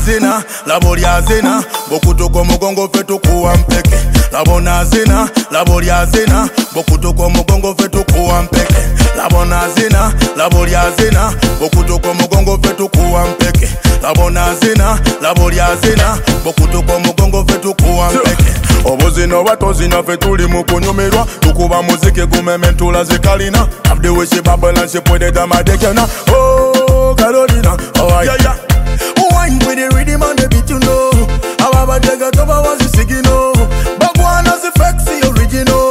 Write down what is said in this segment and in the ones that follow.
zina, laboria zina, bokutuko mugongo fetu kuwa mpeke. Labona zina, laboria zina, bokutuko mugongo fetu kuwa mpeke. Labona zina, laboria zina, bokutuko mugongo fetu kuwa mpeke. Labona zina, laboria zina, bokutuko mugongo fetu kuwa mpeke. Obuzino batozina fetuli mukunyumirwa, tukuba muziki gumementula zikalina. Abdi wishi babala she put it on my dick na. Oh Carolina, oh yeah. Wine with the rhythm and the beat, you know. Our dega toba was the sigino. Bagwana the flexi original.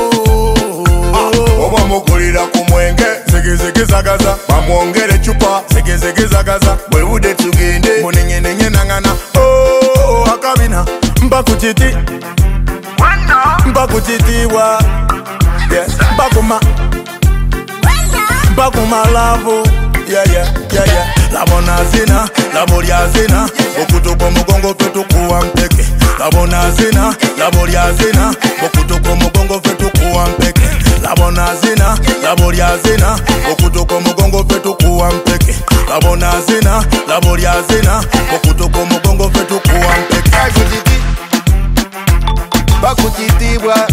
Oba mukulira kumwenge, zege zagaza. Bamwongere chupa, zege zagaza. Bwe ude tugende, munenge nangana. Oh akabina, mbakuchiti. Mbakuchitiwa, yeah. Bakuma lavo, yeah. Labona zina, laboria zina, bokutuko mugongo fetu kuwa mpeke. Labona zina, laboria zina, bokutuko mugongo fetu kuwa mpeke. Labona zina, laboria zina, bokutuko mugongo fetu kuwa mpeke. Labona zina, laboria zina, bokutuko mugongo fetu kuwa mpeke. Bakutitibwa,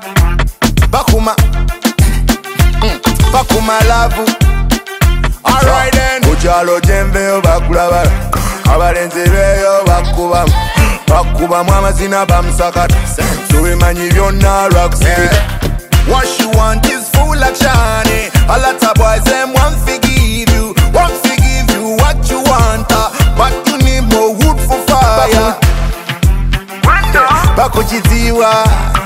bakuma lavu. Alright then. Kuchalo jembe bakulabala, abalenzi beyo bakubamu amazina bamusakata. Tubimanyi byonna lwakusibika. What she want is full action. A lot of boys them want to give you what you want, but you need more wood for fire. Bakuchitiwa,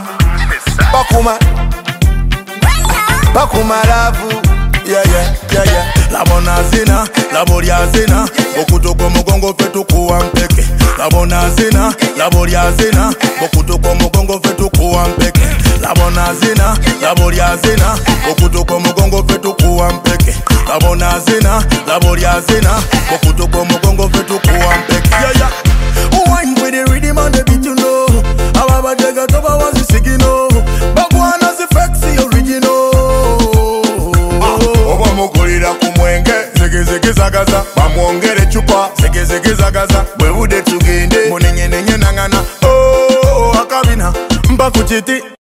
bakuma lavu, yeah. Labona zina, laboria zina, bokutuko mugongo fetu kuwa mpeke. Labona zina, laboria zina, bokutuko mugongo fetu kuwa mpeke. Labona zina, laboria zina, bokutuko mugongo fetu kuwa mpeke. Labona zina, laboria zina, bokutuko mugongo fetu kuwa mpeke. Yeah. Wine with the rhythm and the beat, you know. Our dega toba was the sigino. Bagwana the flexi original. Oba mukulira kumwenge, zege zagaza. Bamwongere chupa, zege zagaza. Bwe ude tugende, munenge nangana. Oh akabina, mbakuchiti.